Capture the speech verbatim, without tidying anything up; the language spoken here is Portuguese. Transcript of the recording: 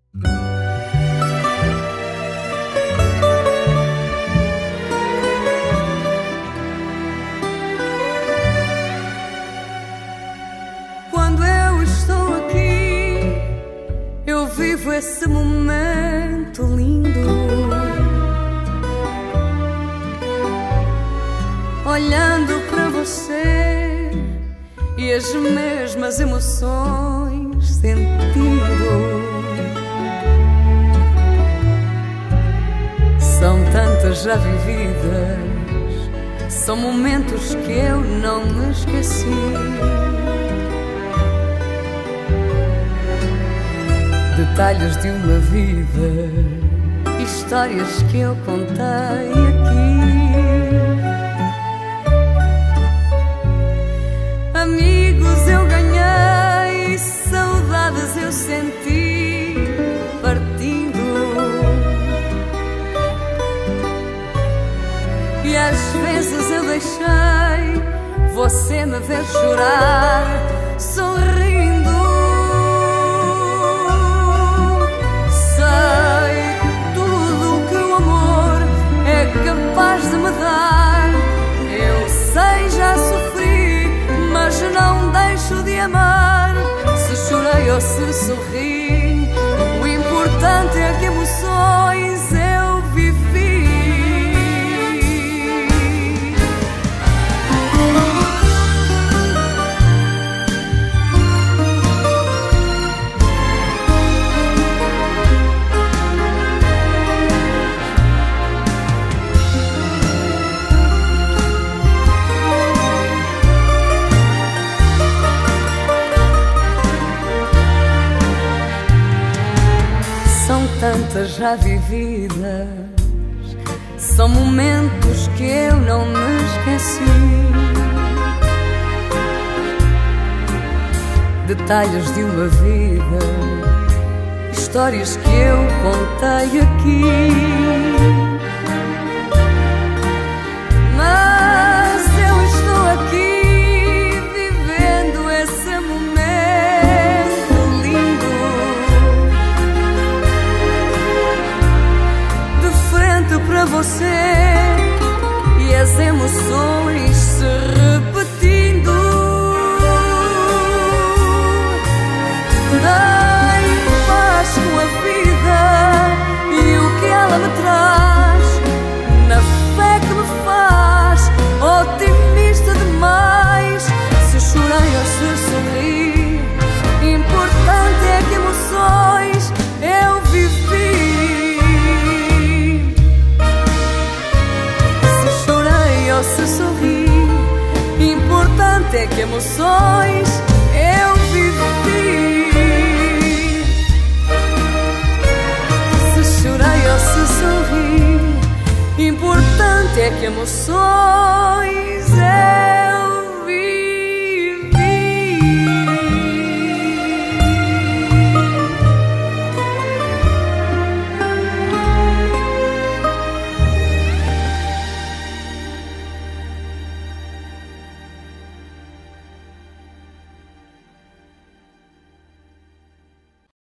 Quando eu estou aqui, eu vivo esse momento lindo, olhando para você e as mesmas emoções sentindo. São tantas já vividas, são momentos que eu não me esqueci. Detalhes de uma vida, histórias que eu contei aqui. Amigos eu ganhei, saudades eu senti partindo. E às vezes eu deixei você me ver chorar, sorrindo. Sei tudo que o amor é capaz de me dar. Eu sei, já sofri, mas não deixo de amar. Se chorei ou se sorri, o importante é que emoções eu vivi. Tantas já vividas, são momentos que eu não me esqueci. Detalhes de uma vida, histórias que eu contei aqui. Mas eu estou aqui vivendo esse momento lindo, para você, e as emoções se repetindo. Dei paz com a vida e o que ela me traz, na fé que me faz otimista demais. Se chorei ou se sorri, importante é que emoções eu vivi. Se sorri, importante é que emoções eu vivi. Se chorei ou se sorri, importante é que emoções eu